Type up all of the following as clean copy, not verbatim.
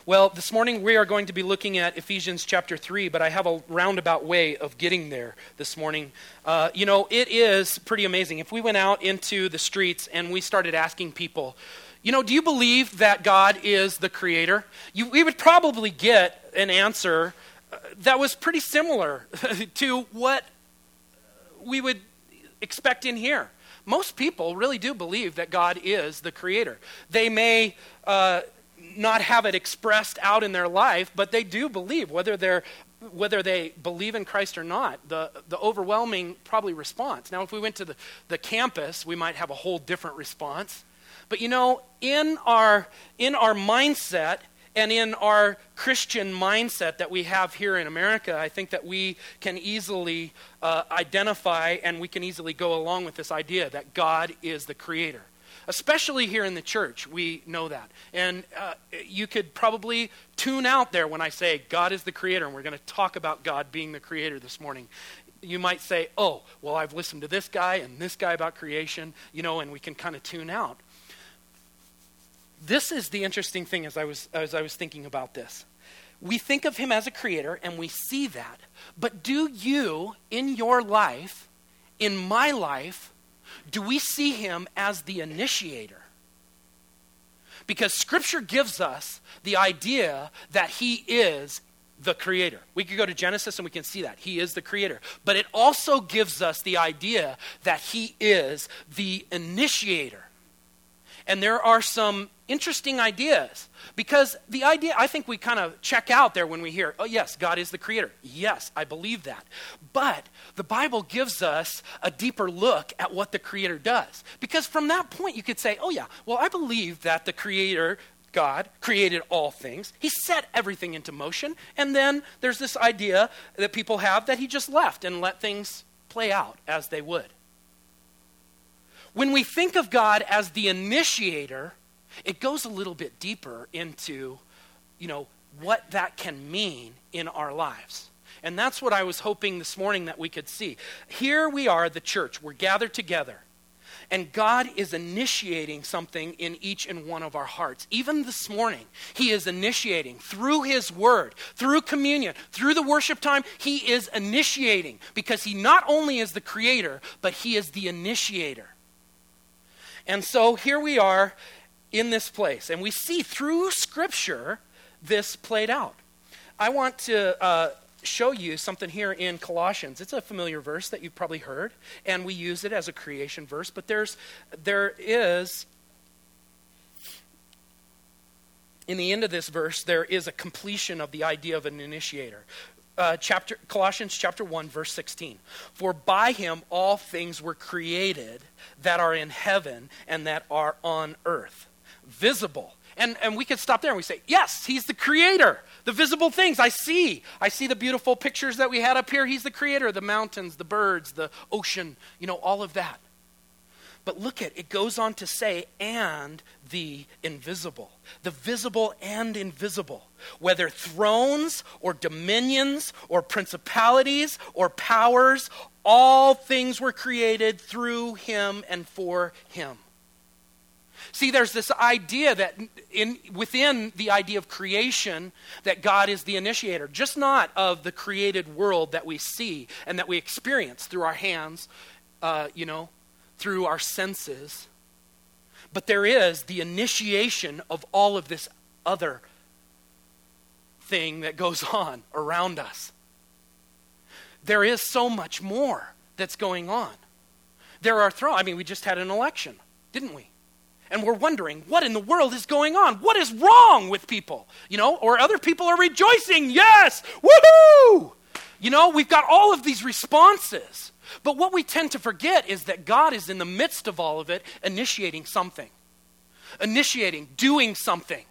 Well, this morning we are going to be looking at Ephesians chapter 3, but I have a roundabout way of getting there this morning. It is pretty amazing. If we went out into the streets and we started asking people, do you believe that God is the creator? We would probably get an answer that was pretty similar to what we would expect in here. Most people really do believe that God is the creator. They may not have it expressed out in their life, but they do believe, whether they believe in Christ or not, the overwhelming probably response. Now, if we went to the campus, we might have a whole different response. But in our mindset and in our Christian mindset that we have here in America, I think that we can easily identify and we can easily go along with this idea that God is the creator. Especially here in the church, we know that. And you could probably tune out there when I say God is the creator, and we're going to talk about God being the creator this morning. You might say, oh, well, I've listened to this guy and this guy about creation, and we can kind of tune out. This is the interesting thing as I was thinking about this. We think of him as a creator, and we see that. But do you, in your life, in my life, do we see him as the initiator? Because Scripture gives us the idea that he is the creator. We could go to Genesis and we can see that. He is the creator. But it also gives us the idea that he is the initiator. And there are some interesting ideas. Because the idea, I think we kind of check out there when we hear, oh yes, God is the creator. Yes, I believe that. But the Bible gives us a deeper look at what the creator does. Because from that point you could say, oh yeah, well I believe that the creator, God, created all things. He set everything into motion. And then there's this idea that people have that he just left and let things play out as they would. When we think of God as the initiator, it goes a little bit deeper into, what that can mean in our lives. And that's what I was hoping this morning that we could see. Here we are, the church. We're gathered together. And God is initiating something in each and one of our hearts. Even this morning, he is initiating through his word, through communion, through the worship time. He is initiating because he not only is the creator, but he is the initiator. And so here we are in this place, and we see through Scripture this played out. I want to show you something here in Colossians. It's a familiar verse that you've probably heard, and we use it as a creation verse, but there is, in the end of this verse, there is a completion of the idea of an initiator. Colossians chapter 1, verse 16. For by him all things were created that are in heaven and that are on earth. Visible. And we could stop there and we say, yes, he's the creator. The visible things I see the beautiful pictures that we had up here. He's the creator. The mountains, the birds, the ocean, all of that. But look it goes on to say, and the invisible. The visible and invisible. Whether thrones or dominions or principalities or powers, all things were created through him and for him. See, there's this idea that within the idea of creation, that God is the initiator, just not of the created world that we see and that we experience through our hands, through our senses. But there is the initiation of all of this other thing that goes on around us. There is so much more that's going on. There are we just had an election, didn't we? And we're wondering, what in the world is going on? What is wrong with people? Or other people are rejoicing, yes, woohoo! We've got all of these responses. But what we tend to forget is that God is in the midst of all of it, initiating something. Doing something.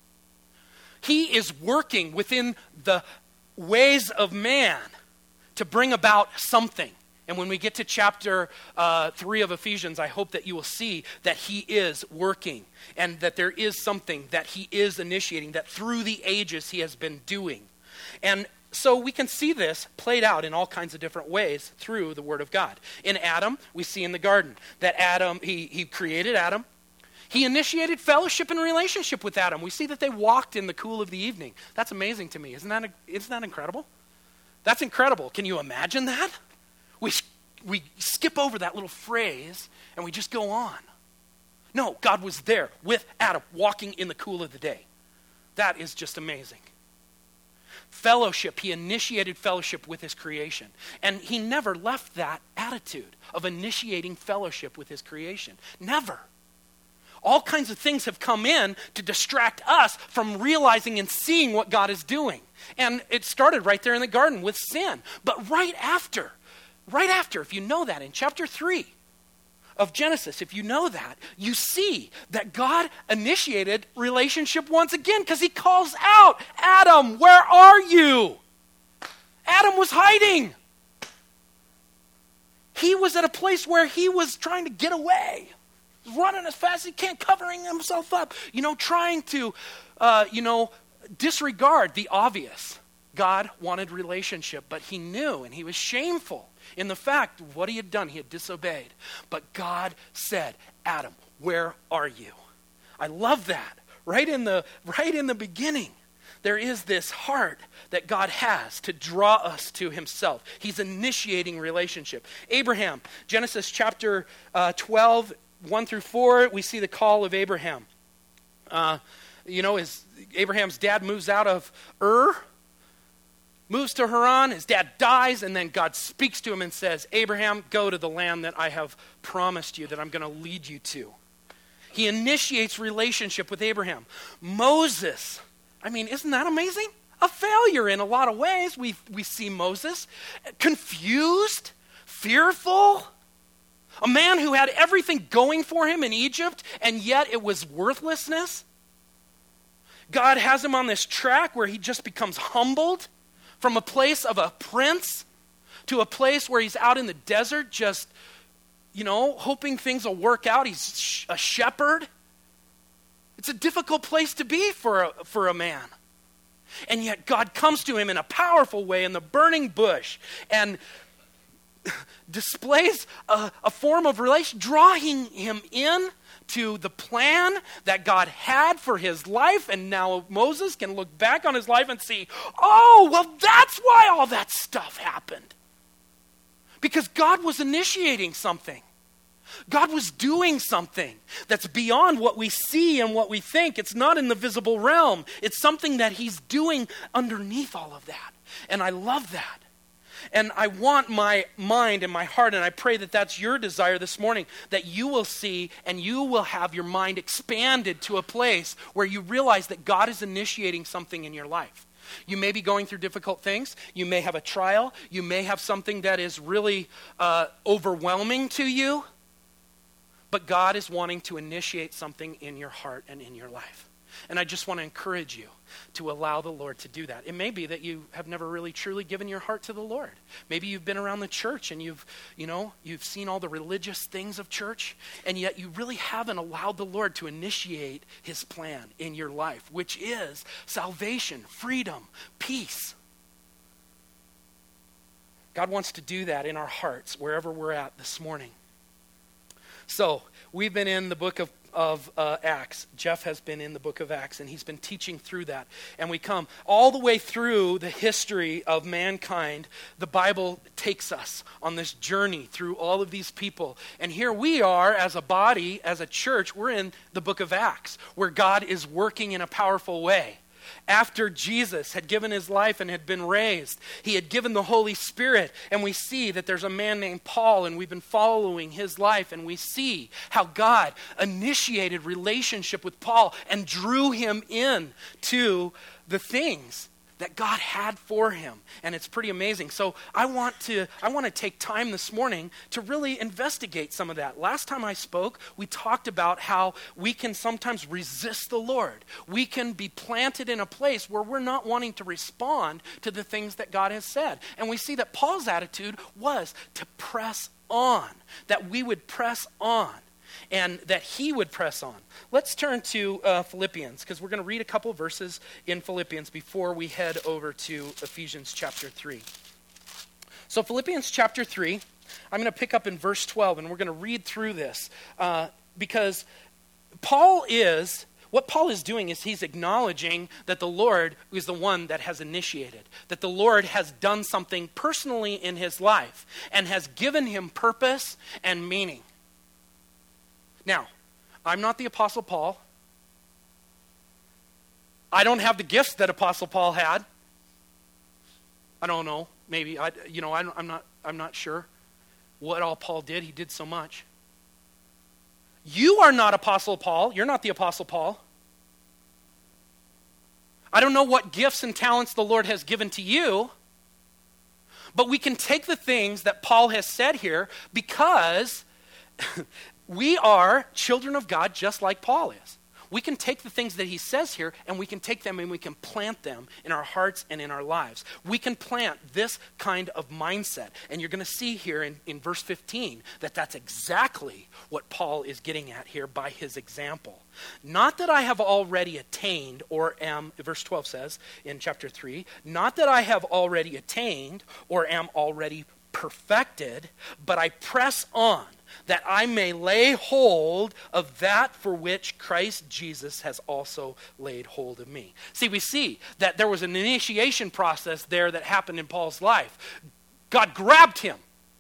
He is working within the ways of man to bring about something. And when we get to chapter 3 of Ephesians, I hope that you will see that he is working and that there is something that he is initiating, that through the ages he has been doing. And so we can see this played out in all kinds of different ways through the Word of God. In Adam, we see in the garden that Adam, he created Adam. He initiated fellowship and relationship with Adam. We see that they walked in the cool of the evening. That's amazing to me. Isn't that incredible? That's incredible. Can you imagine that? We skip over that little phrase and we just go on. No, God was there with Adam, walking in the cool of the day. That is just amazing. Fellowship, he initiated fellowship with his creation. And he never left that attitude of initiating fellowship with his creation. Never. All kinds of things have come in to distract us from realizing and seeing what God is doing. And it started right there in the garden with sin. But right after, if you know that, in chapter 3 of Genesis, if you know that, you see that God initiated relationship once again because he calls out, Adam, where are you? Adam was hiding. He was at a place where he was trying to get away. Running as fast as he can, covering himself up, trying to, disregard the obvious. God wanted relationship, but he knew and he was shameful in the fact of what he had done. He had disobeyed. But God said, Adam, where are you? I love that. Right in the beginning, there is this heart that God has to draw us to himself. He's initiating relationship. Abraham, Genesis chapter 12, 1 through 4, we see the call of Abraham. Abraham's dad moves out of Ur, moves to Haran, his dad dies, and then God speaks to him and says, Abraham, go to the land that I have promised you, that I'm going to lead you to. He initiates relationship with Abraham. Moses, isn't that amazing? A failure in a lot of ways. We see Moses confused, fearful, a man who had everything going for him in Egypt, and yet it was worthlessness. God has him on this track where he just becomes humbled from a place of a prince to a place where he's out in the desert just, hoping things will work out. He's a shepherd. It's a difficult place to be for a man. And yet God comes to him in a powerful way in the burning bush and displays a form of relation, drawing him in to the plan that God had for his life. And now Moses can look back on his life and see, that's why all that stuff happened. Because God was initiating something. God was doing something that's beyond what we see and what we think. It's not in the visible realm. It's something that he's doing underneath all of that. And I love that. And I want my mind and my heart, and I pray that that's your desire this morning, that you will see and you will have your mind expanded to a place where you realize that God is initiating something in your life. You may be going through difficult things. You may have a trial. You may have something that is really overwhelming to you. But God is wanting to initiate something in your heart and in your life. And I just want to encourage you to allow the Lord to do that. It may be that you have never really truly given your heart to the Lord. Maybe you've been around the church and you've seen all the religious things of church, and yet you really haven't allowed the Lord to initiate his plan in your life, which is salvation, freedom, peace. God wants to do that in our hearts wherever we're at this morning. So, we've been in the book of Acts. Jeff has been in the book of Acts, and he's been teaching through that. And we come all the way through the history of mankind. The Bible takes us on this journey through all of these people. And here we are as a body, as a church, we're in the book of Acts, where God is working in a powerful way. After Jesus had given his life and had been raised, he had given the Holy Spirit, and we see that there's a man named Paul, and we've been following his life, and we see how God initiated relationship with Paul and drew him in to the things that God had for him. And it's pretty amazing. So I want to take time this morning to really investigate some of that. Last time I spoke, we talked about how we can sometimes resist the Lord. We can be planted in a place where we're not wanting to respond to the things that God has said. And we see that Paul's attitude was to press on, that we would press on, and that he would press on. Let's turn to Philippians, because we're going to read a couple verses in Philippians before we head over to Ephesians chapter 3. So Philippians chapter 3, I'm going to pick up in verse 12, and we're going to read through this, because what Paul is doing is he's acknowledging that the Lord is the one that has initiated, that the Lord has done something personally in his life and has given him purpose and meaning. Now, I'm not the Apostle Paul. I don't have the gifts that Apostle Paul had. I don't know. Maybe I'm not sure what all Paul did. He did so much. You are not Apostle Paul. You're not the Apostle Paul. I don't know what gifts and talents the Lord has given to you, but we can take the things that Paul has said here because we are children of God just like Paul is. We can take the things that he says here and we can take them and we can plant them in our hearts and in our lives. We can plant this kind of mindset. And you're going to see here in verse 15 that that's exactly what Paul is getting at here by his example. Not that I have already attained or am, verse 12 says in chapter 3, not that I have already attained or am already perfected, but I press on, that I may lay hold of that for which Christ Jesus has also laid hold of me. See, we see that there was an initiation process there that happened in Paul's life. God grabbed him,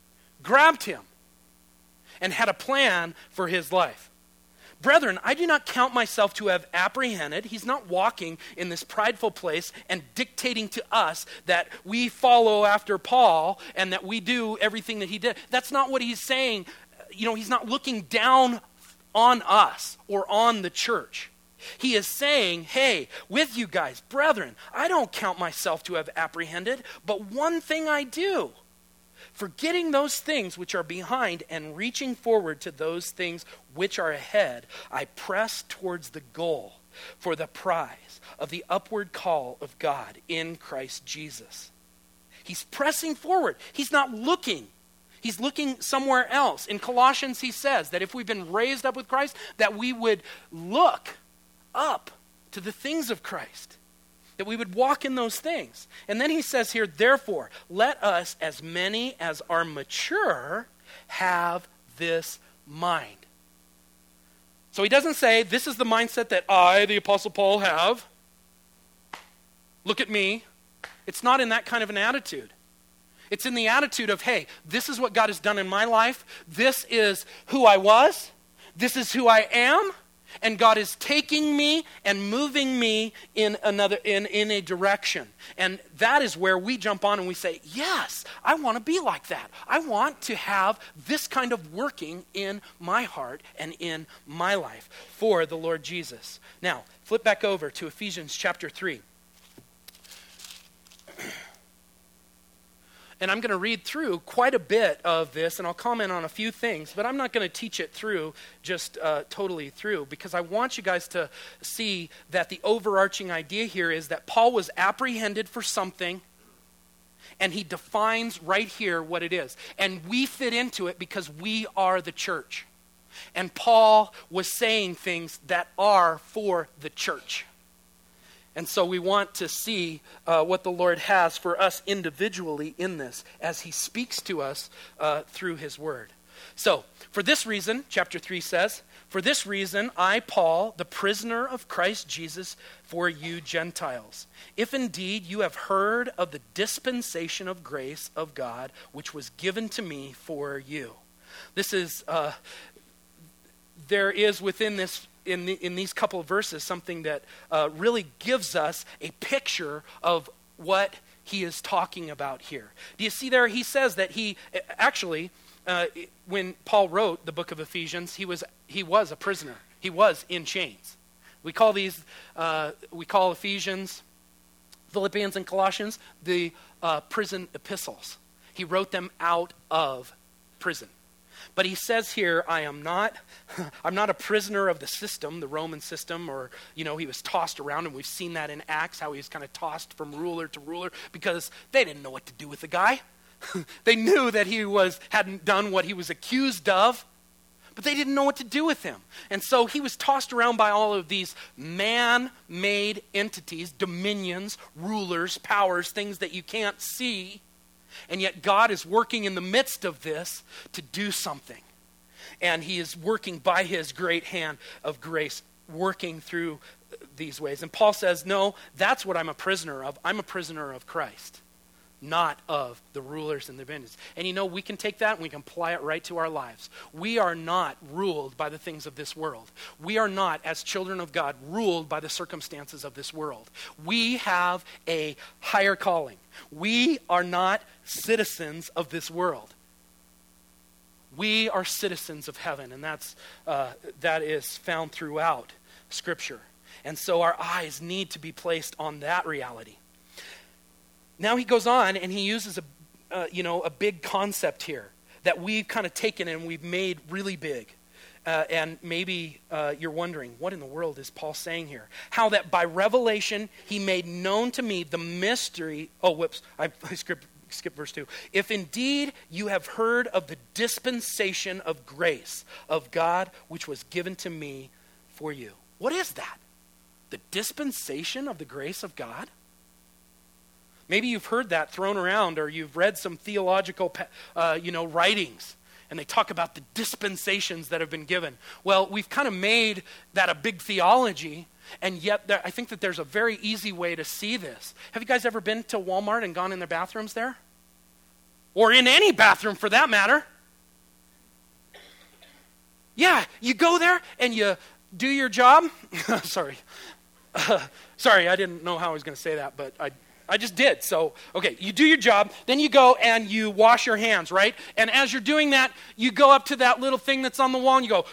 and had a plan for his life. Brethren, I do not count myself to have apprehended. He's not walking in this prideful place and dictating to us that we follow after Paul and that we do everything that he did. That's not what he's saying. He's not looking down on us or on the church. He is saying, hey, with you guys, brethren, I don't count myself to have apprehended, but one thing I do, forgetting those things which are behind and reaching forward to those things which are ahead, I press towards the goal for the prize of the upward call of God in Christ Jesus. He's pressing forward. He's not looking. He's looking somewhere else. In Colossians, he says that if we've been raised up with Christ, that we would look up to the things of Christ, that we would walk in those things. And then he says here, therefore, let us, as many as are mature, have this mind. So he doesn't say, this is the mindset that I, the Apostle Paul, have. Look at me. It's not in that kind of an attitude. It's in the attitude of, hey, this is what God has done in my life. This is who I was. This is who I am. And God is taking me and moving me in a direction. And that is where we jump on and we say, yes, I want to be like that. I want to have this kind of working in my heart and in my life for the Lord Jesus. Now, flip back over to Ephesians chapter 3. And I'm going to read through quite a bit of this, and I'll comment on a few things, but I'm not going to teach it through, just totally through, because I want you guys to see that the overarching idea here is that Paul was apprehended for something, and he defines right here what it is. And we fit into it because we are the church. And Paul was saying things that are for the church. And so we want to see what the Lord has for us individually in this as he speaks to us through his word. So, for this reason, chapter 3 says, for this reason, I, Paul, the prisoner of Christ Jesus, for you Gentiles, if indeed you have heard of the dispensation of grace of God, which was given to me for you. This is, there is within this, in these couple of verses, something that really gives us a picture of what he is talking about here. Do you see there? He says that he actually, when Paul wrote the book of Ephesians, he was a prisoner. He was in chains. We call Ephesians, Philippians, and Colossians the prison epistles. He wrote them out of prison. But he says here, I'm not a prisoner of the system, the Roman system, or, he was tossed around, and we've seen that in Acts, how he was kind of tossed from ruler to ruler, because they didn't know what to do with the guy. They knew that he hadn't done what he was accused of, but they didn't know what to do with him. And so he was tossed around by all of these man-made entities, dominions, rulers, powers, things that you can't see. And yet God is working in the midst of this to do something. And he is working by his great hand of grace, working through these ways. And Paul says, no, that's what I'm a prisoner of. I'm a prisoner of Christ, not of the rulers and the dominions. And we can take that and we can apply it right to our lives. We are not ruled by the things of this world. We are not, as children of God, ruled by the circumstances of this world. We have a higher calling. We are not citizens of this world. We are citizens of heaven, and that is found throughout Scripture. And so our eyes need to be placed on that reality. Now he goes on and he uses a big concept here that we've kind of taken and we've made really big. And maybe you're wondering, what in the world is Paul saying here? How that by revelation he made known to me the mystery. Oh, whoops, I skipped verse 2. If indeed you have heard of the dispensation of grace of God which was given to me for you. What is that? The dispensation of the grace of God? Maybe you've heard that thrown around, or you've read some theological writings, and they talk about the dispensations that have been given. Well, we've kind of made that a big theology, and yet I think that there's a very easy way to see this. Have you guys ever been to Walmart and gone in their bathrooms there? Or in any bathroom for that matter? Yeah, you go there and you do your job. Sorry, I didn't know how I was going to say that, but I just did. So, okay, you do your job, then you go and you wash your hands, right? And as you're doing that, you go up to that little thing that's on the wall and you go,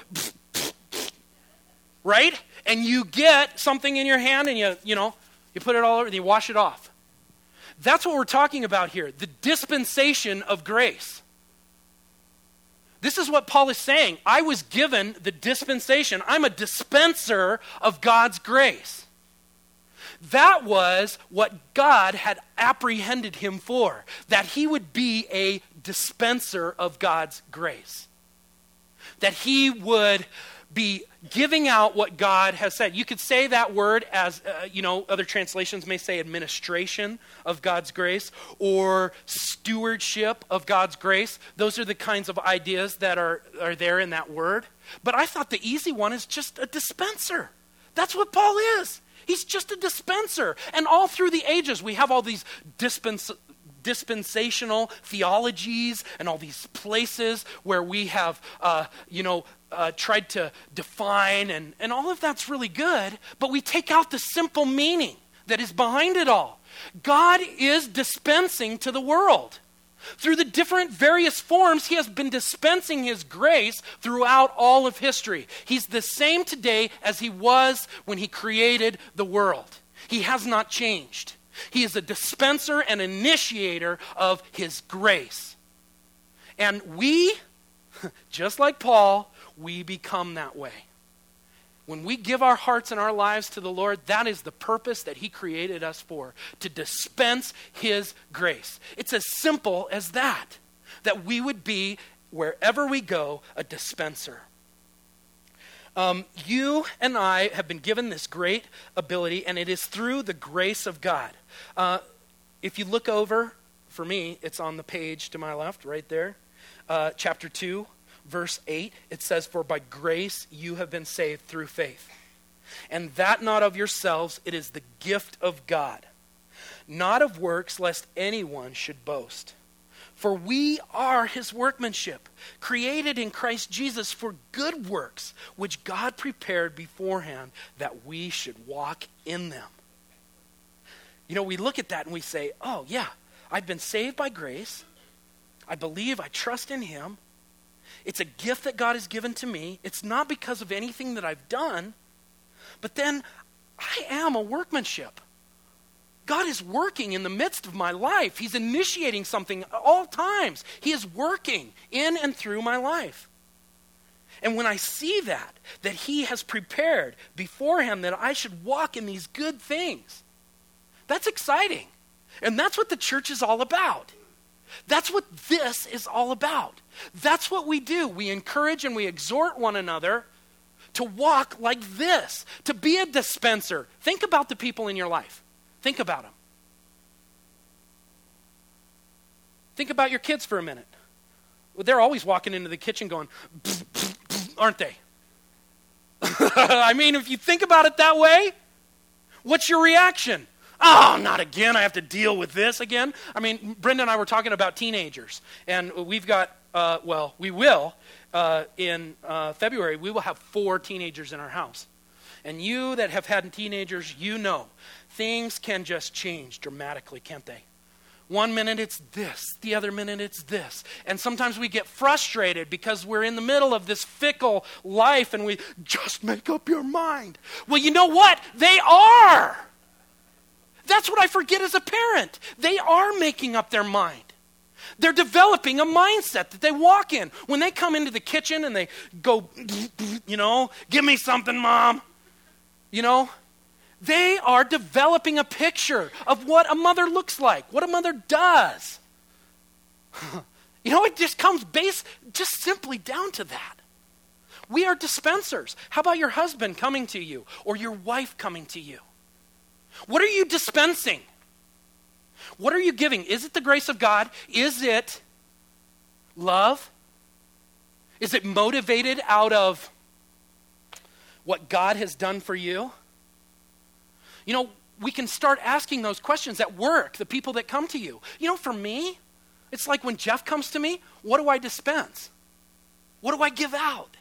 right? And you get something in your hand and you put it all over and you wash it off. That's what we're talking about here, the dispensation of grace. This is what Paul is saying. I was given the dispensation. I'm a dispenser of God's grace. That was what God had apprehended him for, that he would be a dispenser of God's grace. That he would be giving out what God has said. You could say that word as, other translations may say administration of God's grace or stewardship of God's grace. Those are the kinds of ideas that are there in that word. But I thought the easy one is just a dispenser. That's what Paul is. He's just a dispenser. And all through the ages, we have all these dispensational theologies and all these places where we have, tried to define, and all of that's really good, but we take out the simple meaning that is behind it all. God is dispensing to the world. Through the different various forms, he has been dispensing his grace throughout all of history. He's the same today as he was when he created the world. He has not changed. He is a dispenser and initiator of his grace. And we, just like Paul, we become that way. When we give our hearts and our lives to the Lord, that is the purpose that he created us for, to dispense his grace. It's as simple as that we would be, wherever we go, a dispenser. You and I have been given this great ability, and it is through the grace of God. If you look over, for me, it's on the page to my left, right there, chapter 2. Verse 8, it says, "For by grace you have been saved through faith. And that not of yourselves, it is the gift of God. Not of works, lest anyone should boast. For we are his workmanship, created in Christ Jesus for good works, which God prepared beforehand that we should walk in them." We look at that and we say, oh yeah, I've been saved by grace. I believe, I trust in him. It's a gift that God has given to me. It's not because of anything that I've done, but then I am a workmanship. God is working in the midst of my life. He's initiating something at all times. He is working in and through my life. And when I see that he has prepared beforehand that I should walk in these good things, that's exciting. And that's what the church is all about. That's what this is all about. That's what we do. We encourage and we exhort one another to walk like this, to be a dispenser. Think about the people in your life. Think about them. Think about your kids for a minute. They're always walking into the kitchen going, aren't they? I mean, if you think about it that way, what's your reaction? Oh, not again. I have to deal with this again. I mean, Brenda and I were talking about teenagers, and we've got, we will, in February, we will have 4 teenagers in our house. And you that have had teenagers, you know, things can just change dramatically, can't they? One minute it's this, the other minute it's this. And sometimes we get frustrated because we're in the middle of this fickle life and we just make up your mind. Well, you know what? They are. That's what I forget as a parent. They are making up their mind. They're developing a mindset that they walk in. When they come into the kitchen and they go, give me something, Mom. They are developing a picture of what a mother looks like, what a mother does. It just comes just simply down to that. We are dispensers. How about your husband coming to you or your wife coming to you? What are you dispensing? What are you giving? Is it the grace of God? Is it love? Is it motivated out of what God has done for you? We can start asking those questions at work, the people that come to you. For me, it's like when Jeff comes to me, what do I dispense? What do I give out?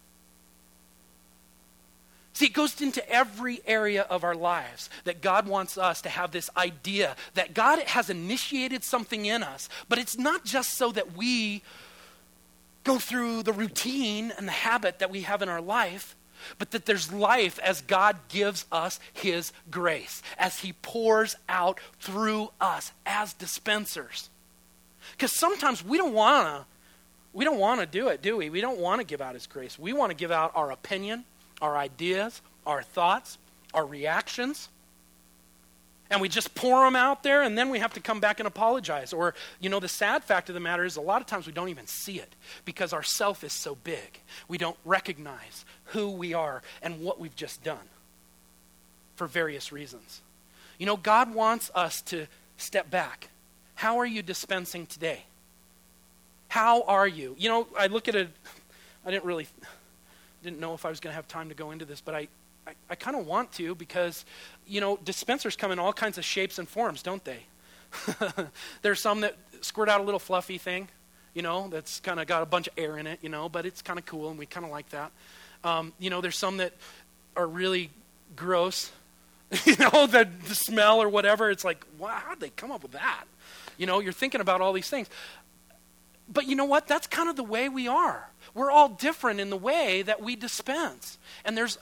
See, it goes into every area of our lives that God wants us to have this idea that God has initiated something in us, but it's not just so that we go through the routine and the habit that we have in our life, but that there's life as God gives us his grace, as he pours out through us as dispensers. Because sometimes we don't want to do it, do we? We don't want to give out his grace. We want to give out our opinion, our ideas, our thoughts, our reactions. And we just pour them out there, and then we have to come back and apologize. Or, the sad fact of the matter is a lot of times we don't even see it because our self is so big. We don't recognize who we are and what we've just done for various reasons. God wants us to step back. How are you dispensing today? How are you? I look at it, I didn't know if I was going to have time to go into this, but I kind of want to because, dispensers come in all kinds of shapes and forms, don't they? There's some that squirt out a little fluffy thing, that's kind of got a bunch of air in it, but it's kind of cool and we kind of like that. There's some that are really gross, the smell or whatever. It's like, wow, how'd they come up with that? You're thinking about all these things. But you know what? That's kind of the way we are. We're all different in the way that we dispense. And there's,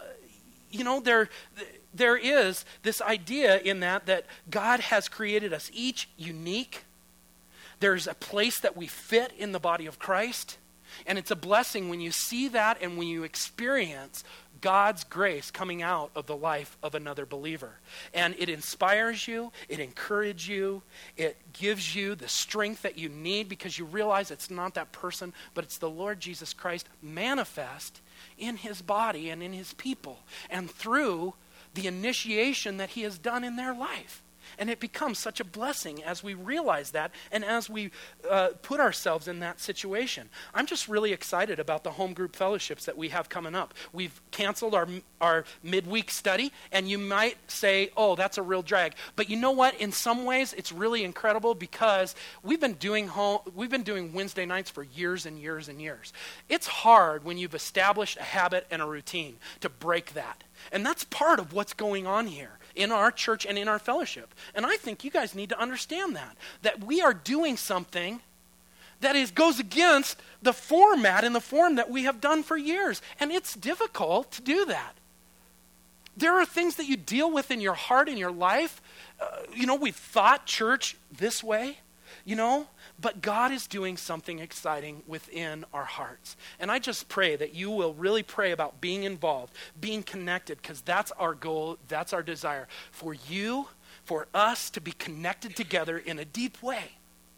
there is this idea in that God has created us each unique. There's a place that we fit in the body of Christ. And it's a blessing when you see that and when you experience God's grace coming out of the life of another believer. And it inspires you, it encourages you, it gives you the strength that you need because you realize it's not that person, but it's the Lord Jesus Christ manifest in his body and in his people and through the initiation that he has done in their life. And it becomes such a blessing as we realize that and as we put ourselves in that situation. I'm just really excited about the home group fellowships that we have coming up. We've canceled our midweek study, and you might say, oh, that's a real drag. But you know what? In some ways, it's really incredible because we've been doing Wednesday nights for years and years and years. It's hard when you've established a habit and a routine to break that. And that's part of what's going on here in our church and in our fellowship. And I think you guys need to understand that we are doing something that goes against the format and the form that we have done for years. And it's difficult to do that. There are things that you deal with in your heart, in your life. We've thought church this way, but God is doing something exciting within our hearts. And I just pray that you will really pray about being involved, being connected, because that's our goal, that's our desire. For you, for us to be connected together in a deep way.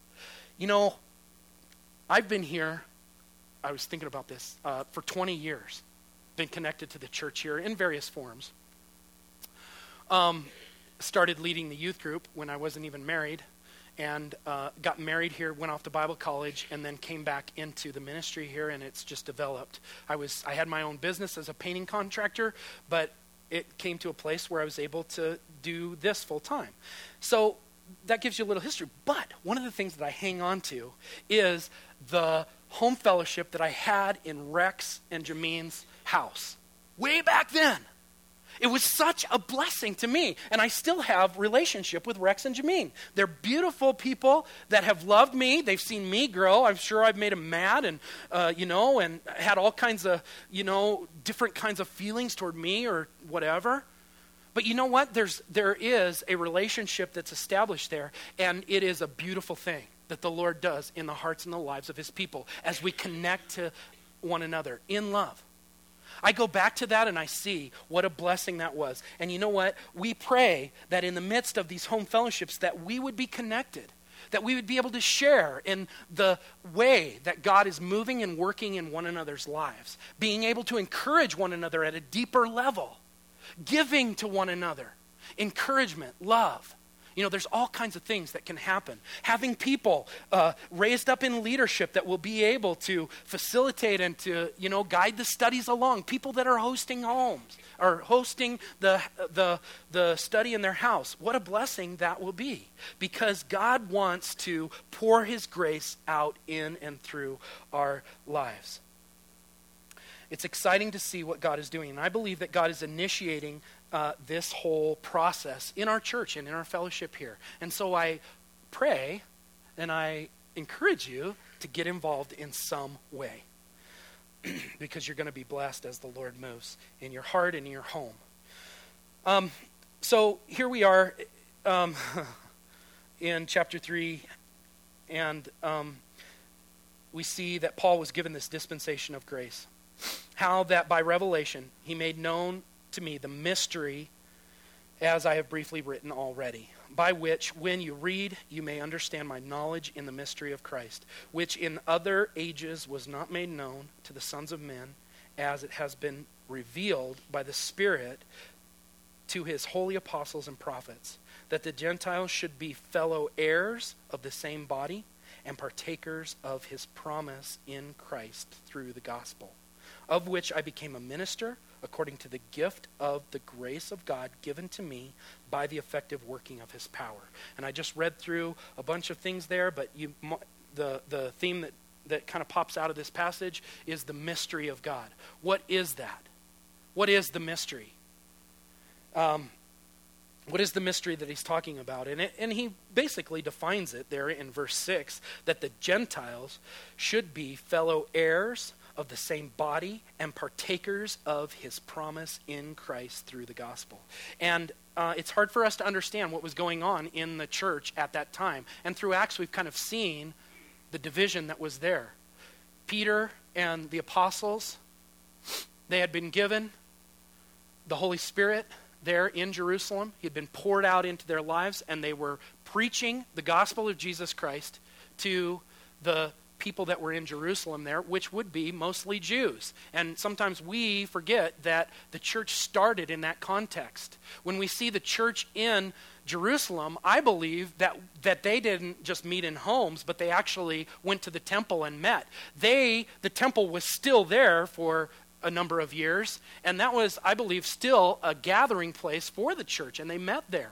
I've been here, I was thinking about this, for 20 years. Been connected to the church here in various forms. Started leading the youth group when I wasn't even married. and got married here, went off to Bible college, and then came back into the ministry here, and it's just developed. I had my own business as a painting contractor, but it came to a place where I was able to do this full time. So that gives you a little history. But one of the things that I hang on to is the home fellowship that I had in Rex and Jameen's house way back then. It was such a blessing to me, and I still have relationship with Rex and Jameen. They're beautiful people that have loved me. They've seen me grow. I'm sure I've made them mad and, and had all kinds of, different kinds of feelings toward me or whatever. But you know what? There is a relationship that's established there, and it is a beautiful thing that the Lord does in the hearts and the lives of his people as we connect to one another in love. I go back to that and I see what a blessing that was. And you know what? We pray that in the midst of these home fellowships that we would be connected, that we would be able to share in the way that God is moving and working in one another's lives, being able to encourage one another at a deeper level, giving to one another, encouragement, love. There's all kinds of things that can happen. Having people raised up in leadership that will be able to facilitate and to, guide the studies along. People that are hosting homes or hosting the study in their house. What a blessing that will be, because God wants to pour his grace out in and through our lives. It's exciting to see what God is doing, and I believe that God is initiating this whole process in our church and in our fellowship here. And so I pray and I encourage you to get involved in some way because you're going to be blessed as the Lord moves in your heart and in your home. So here we are in chapter 3, and we see that Paul was given this dispensation of grace. How that by revelation he made known to me the mystery, as I have briefly written already, by which when you read you may understand my knowledge in the mystery of Christ, which in other ages was not made known to the sons of men, as it has been revealed by the Spirit to his holy apostles and prophets, that the Gentiles should be fellow heirs of the same body and partakers of his promise in Christ through the gospel, of which I became a minister according to the gift of the grace of God given to me by the effective working of his power. And I just read through a bunch of things there, but the theme that kind of pops out of this passage is the mystery of God. What is that? What is the mystery? What is the mystery that he's talking about? And he basically defines it there in verse 6, that the Gentiles should be fellow heirs of the same body and partakers of his promise in Christ through the gospel. And it's hard for us to understand what was going on in the church at that time. And through Acts, we've kind of seen the division that was there. Peter and the apostles, they had been given the Holy Spirit there in Jerusalem. He had been poured out into their lives, and they were preaching the gospel of Jesus Christ to the people that were in Jerusalem there, which would be mostly Jews. And sometimes we forget that the church started in that context. When we see the church in Jerusalem, I believe that they didn't just meet in homes, but they actually went to the temple and met. The temple was still there for a number of years, and that was, I believe, still a gathering place for the church, and they met there.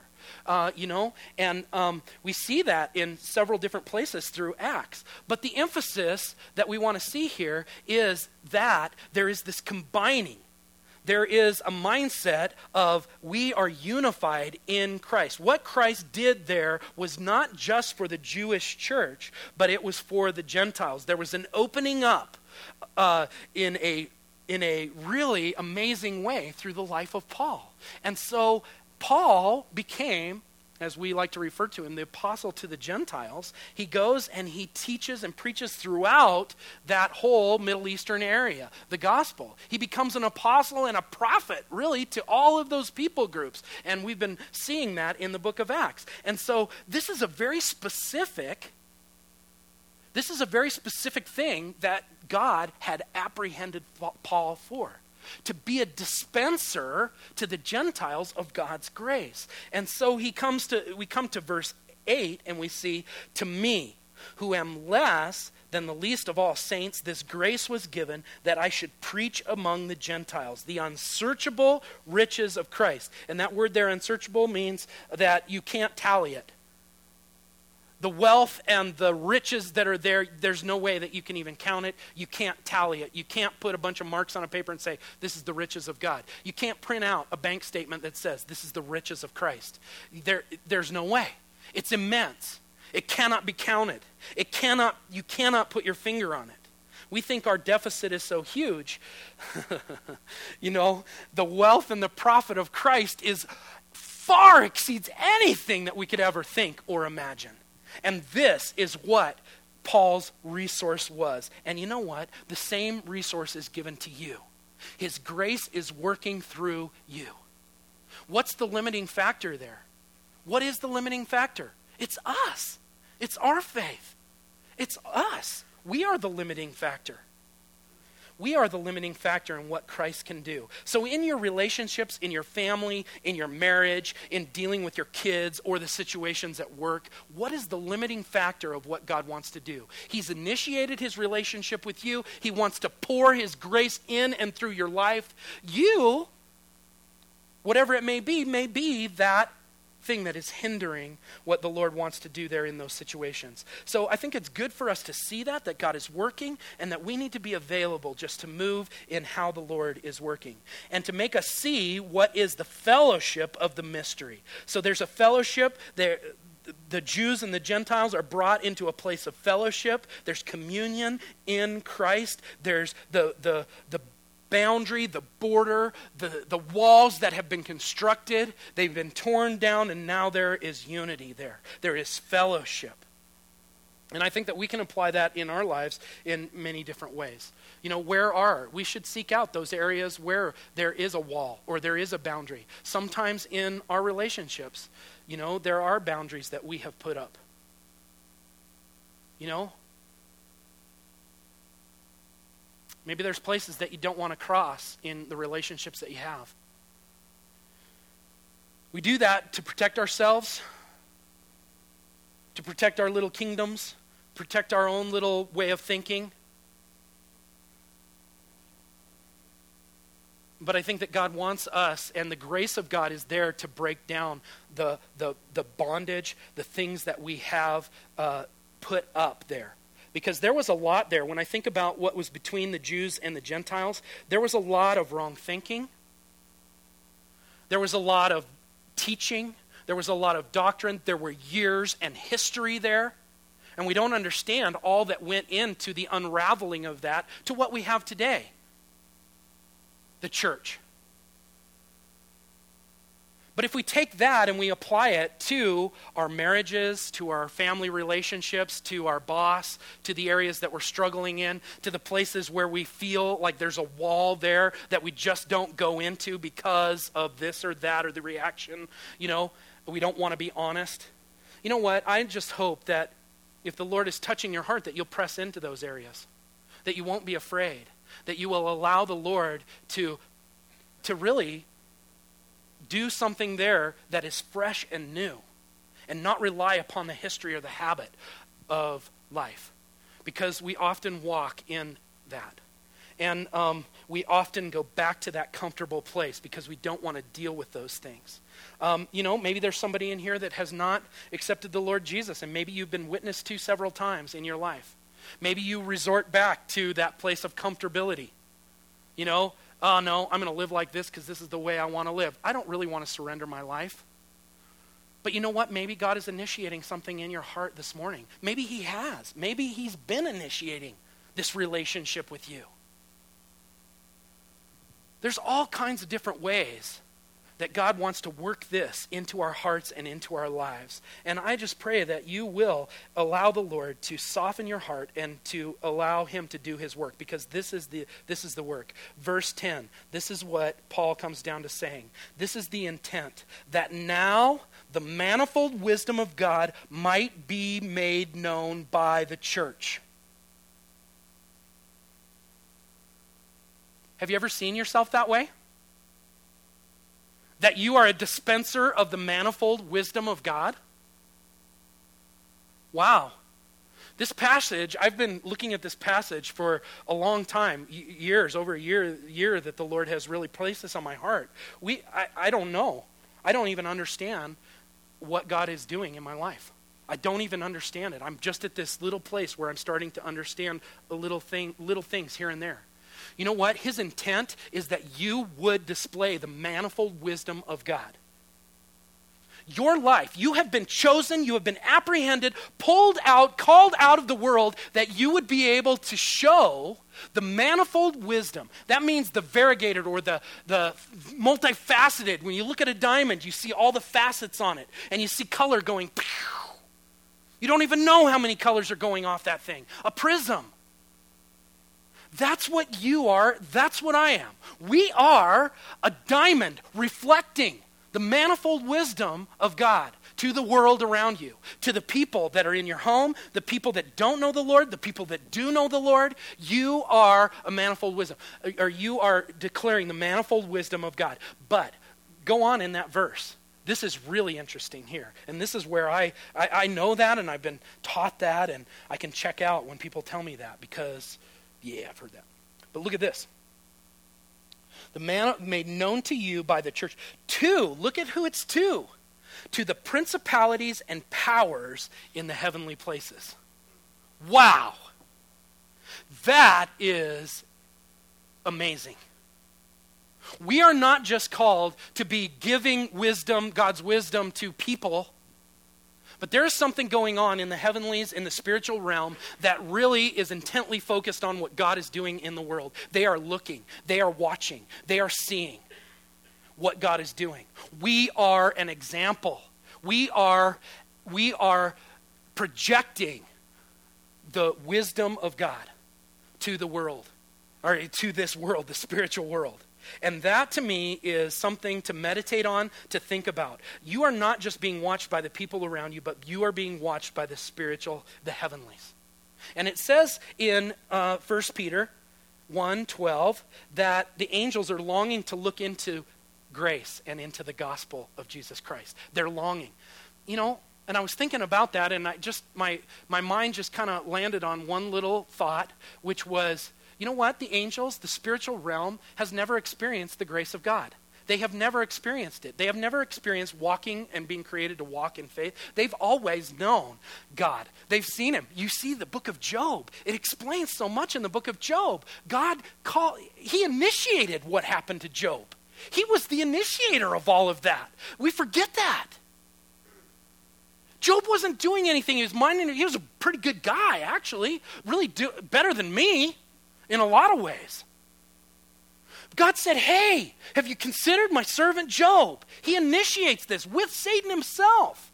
We see that in several different places through Acts. But the emphasis that we want to see here is that there is this combining. There is a mindset of we are unified in Christ. What Christ did there was not just for the Jewish church, but it was for the Gentiles. There was an opening up in a really amazing way through the life of Paul. And so Paul became, as we like to refer to him, the apostle to the Gentiles. He goes and he teaches and preaches throughout that whole Middle Eastern area, the gospel. He becomes an apostle and a prophet, really, to all of those people groups. And we've been seeing that in the book of Acts. And so this is a very specific thing that God had apprehended Paul for. To be a dispenser to the Gentiles of God's grace. And so we come to verse 8, and we see, to me, who am less than the least of all saints, this grace was given that I should preach among the Gentiles the unsearchable riches of Christ. And that word there, unsearchable, means that you can't tally it. The wealth and the riches that are there, there's no way that you can even count it. You can't tally it. You can't put a bunch of marks on a paper and say, this is the riches of God. You can't print out a bank statement that says, this is the riches of Christ. There's no way. It's immense. It cannot be counted. You cannot put your finger on it. We think our deficit is so huge. The wealth and the profit of Christ far exceeds anything that we could ever think or imagine. And this is what Paul's resource was. And you know what? The same resource is given to you. His grace is working through you. What's the limiting factor there? What is the limiting factor? It's us. It's our faith. It's us. We are the limiting factor. We are the limiting factor in what Christ can do. So in your relationships, in your family, in your marriage, in dealing with your kids or the situations at work, what is the limiting factor of what God wants to do? He's initiated his relationship with you. He wants to pour his grace in and through your life. You, whatever it may be that thing that is hindering what the Lord wants to do there in those situations. So I think it's good for us to see that God is working, and that we need to be available just to move in how the Lord is working. And to make us see what is the fellowship of the mystery. So there's a fellowship there. The Jews and the Gentiles are brought into a place of fellowship. There's communion in Christ. There's the boundary, the border, the walls that have been constructed, they've been torn down, and now there is unity there. There is fellowship. And I think that we can apply that in our lives in many different ways. We should seek out those areas where there is a wall or there is a boundary. Sometimes in our relationships, there are boundaries that we have put up. Maybe there's places that you don't want to cross in the relationships that you have. We do that to protect ourselves, to protect our little kingdoms, protect our own little way of thinking. But I think that God wants us, and the grace of God is there to break down the bondage, the things that we have put up there. Because there was a lot there. When I think about what was between the Jews and the Gentiles, there was a lot of wrong thinking. There was a lot of teaching. There was a lot of doctrine. There were years and history there. And we don't understand all that went into the unraveling of that to what we have today. The church. But if we take that and we apply it to our marriages, to our family relationships, to our boss, to the areas that we're struggling in, to the places where we feel like there's a wall there that we just don't go into because of this or that or the reaction, we don't want to be honest. You know what? I just hope that if the Lord is touching your heart, that you'll press into those areas, that you won't be afraid, that you will allow the Lord to really do something there that is fresh and new, and not rely upon the history or the habit of life, because we often walk in that. And we often go back to that comfortable place because we don't want to deal with those things. Maybe there's somebody in here that has not accepted the Lord Jesus, and maybe you've been witnessed to several times in your life. Maybe you resort back to that place of comfortability. Oh no, I'm going to live like this because this is the way I want to live. I don't really want to surrender my life. But you know what? Maybe God is initiating something in your heart this morning. Maybe he has. Maybe he's been initiating this relationship with you. There's all kinds of different ways that God wants to work this into our hearts and into our lives. And I just pray that you will allow the Lord to soften your heart and to allow him to do his work, because this is the work. Verse 10, this is what Paul comes down to saying. This is the intent, that now the manifold wisdom of God might be made known by the church. Have you ever seen yourself that way? That you are a dispenser of the manifold wisdom of God? Wow. This passage, I've been looking at this passage for a long time, years, over a year that the Lord has really placed this on my heart. I don't know. I don't even understand what God is doing in my life. I don't even understand it. I'm just at this little place where I'm starting to understand little things here and there. You know what? His intent is that you would display the manifold wisdom of God. Your life, you have been chosen, you have been apprehended, pulled out, called out of the world, that you would be able to show the manifold wisdom. That means the variegated or the multifaceted. When you look at a diamond, you see all the facets on it, and you see color going, pew. You don't even know how many colors are going off that thing. A prism. That's what you are, that's what I am. We are a diamond reflecting the manifold wisdom of God to the world around you, to the people that are in your home, the people that don't know the Lord, the people that do know the Lord. You are a manifold wisdom, or you are declaring the manifold wisdom of God. But go on in that verse. This is really interesting here. And this is where I know that, and I've been taught that, and I can check out when people tell me that because, yeah, I've heard that. But look at this. The man made known to you by the church. Look at who it's to the principalities and powers in the heavenly places. Wow. That is amazing. We are not just called to be giving wisdom, God's wisdom to people, but there is something going on in the heavenlies, in the spiritual realm, that really is intently focused on what God is doing in the world. They are looking, they are watching, they are seeing what God is doing. We are an example. We are projecting the wisdom of God to the world, or to this world, the spiritual world. And that to me is something to meditate on, to think about. You are not just being watched by the people around you, but you are being watched by the spiritual, the heavenlies. And it says in 1 Peter 1:12 that the angels are longing to look into grace and into the gospel of Jesus Christ. They're longing. You know, and I was thinking about that, and my mind just kind of landed on one little thought, which was, you know what? The angels, the spiritual realm, has never experienced the grace of God. They have never experienced it. They have never experienced walking and being created to walk in faith. They've always known God. They've seen him. You see the book of Job. It explains so much in the book of Job. He initiated what happened to Job. He was the initiator of all of that. We forget that. Job wasn't doing anything. He was a pretty good guy, actually. Really better than me. In a lot of ways. God said, hey, have you considered my servant Job? He initiates this with Satan himself.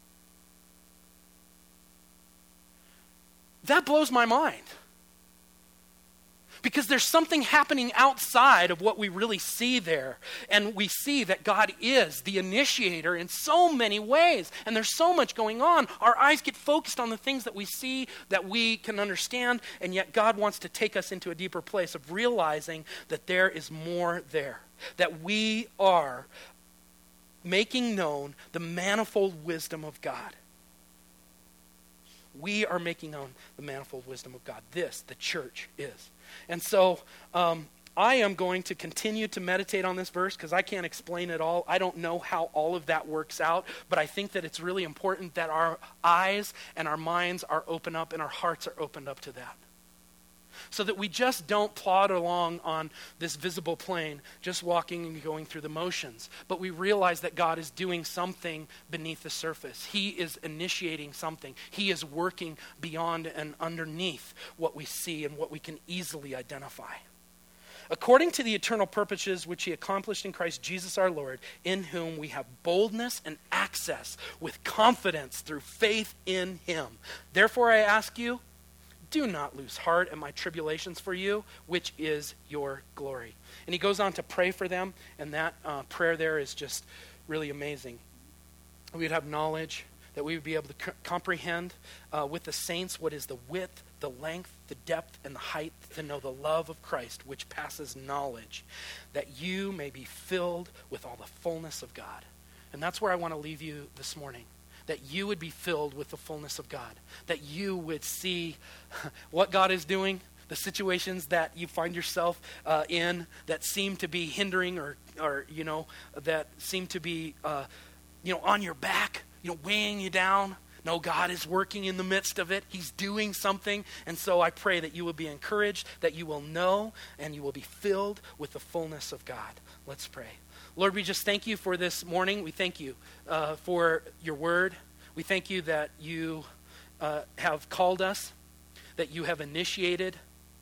That blows my mind. Because there's something happening outside of what we really see there. And we see that God is the initiator in so many ways. And there's so much going on. Our eyes get focused on the things that we see, that we can understand. And yet God wants to take us into a deeper place of realizing that there is more there. That we are making known the manifold wisdom of God. We are making known the manifold wisdom of God. This, the church, is. And so I am going to continue to meditate on this verse because I can't explain it all. I don't know how all of that works out, but I think that it's really important that our eyes and our minds are open up and our hearts are opened up to that. So that we just don't plod along on this visible plane, just walking and going through the motions. But we realize that God is doing something beneath the surface. He is initiating something. He is working beyond and underneath what we see and what we can easily identify. According to the eternal purposes which he accomplished in Christ Jesus our Lord, in whom we have boldness and access with confidence through faith in him. Therefore I ask you, do not lose heart at my tribulations for you, which is your glory. And he goes on to pray for them, and that prayer there is just really amazing. We would have knowledge, that we would be able to comprehend with the saints what is the width, the length, the depth, and the height, to know the love of Christ, which passes knowledge, that you may be filled with all the fullness of God. And that's where I want to leave you this morning. that you would be filled with the fullness of God, that you would see what God is doing, the situations that you find yourself in that seem to be hindering or that seem to be, on your back, weighing you down. No, God is working in the midst of it. He's doing something. And so I pray that you will be encouraged, that you will know, and you will be filled with the fullness of God. Let's pray. Lord, we just thank you for this morning. We thank you for your word. We thank you that you have called us, that you have initiated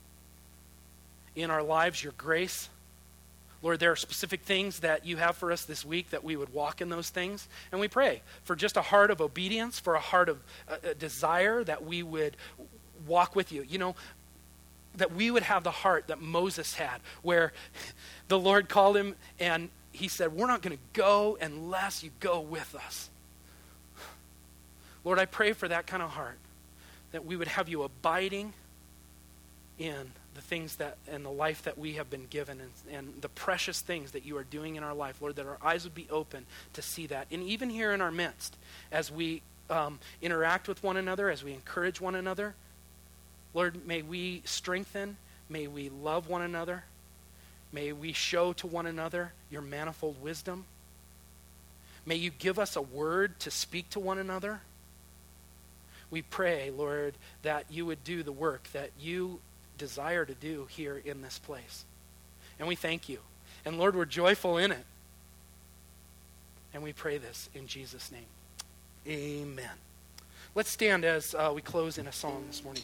in our lives your grace. Lord, there are specific things that you have for us this week, that we would walk in those things. And we pray for just a heart of obedience, for a heart of desire, that we would walk with you. That we would have the heart that Moses had, where the Lord called him and he said, we're not going to go unless you go with us. Lord, I pray for that kind of heart, that we would have you abiding in the things that and the life that we have been given, and the precious things that you are doing in our life. Lord, that our eyes would be open to see that. And even here in our midst, as we interact with one another, as we encourage one another, Lord, may we strengthen, may we love one another, may we show to one another your manifold wisdom. May you give us a word to speak to one another. We pray, Lord, that you would do the work that you desire to do here in this place. And we thank you. And Lord, we're joyful in it. And we pray this in Jesus' name. Amen. Let's stand as we close in a song this morning.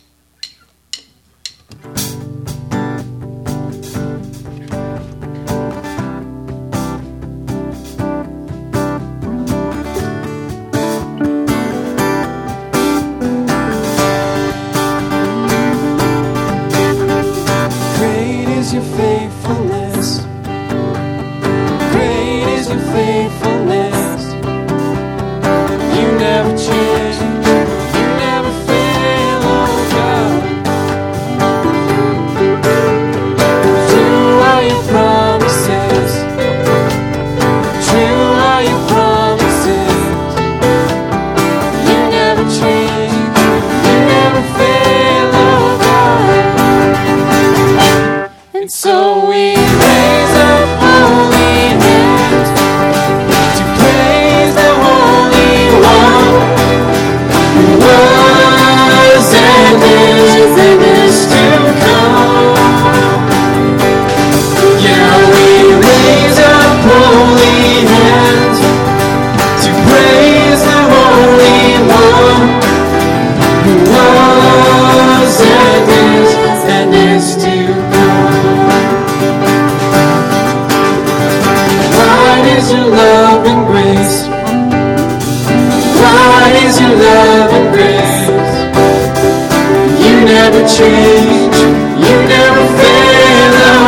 Your faithfulness, great is your faithfulness. You never change, you never fail, oh God. True are your promises, true are your promises. You never change, you never fail, oh God. And so we raise up holy hands to praise the Holy One who was and is to come. Yeah, we raise up holy hands to praise the Holy One who was and is to come. Wide is your love and grace. Wide is your love and grace. You never change. You never fail, oh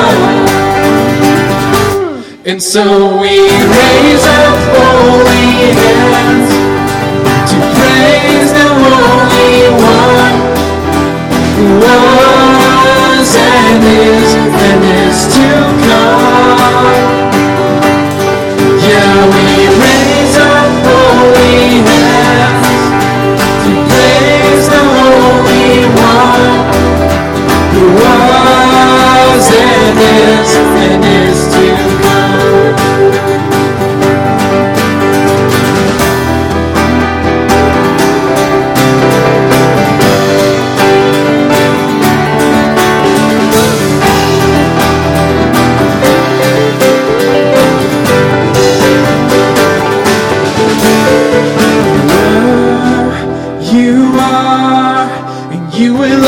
God. And so we raise up holy hands to praise the Holy One who was and is to come. Yeah, we raise up holy hands to praise the Holy One who was and is to come. You are, and you will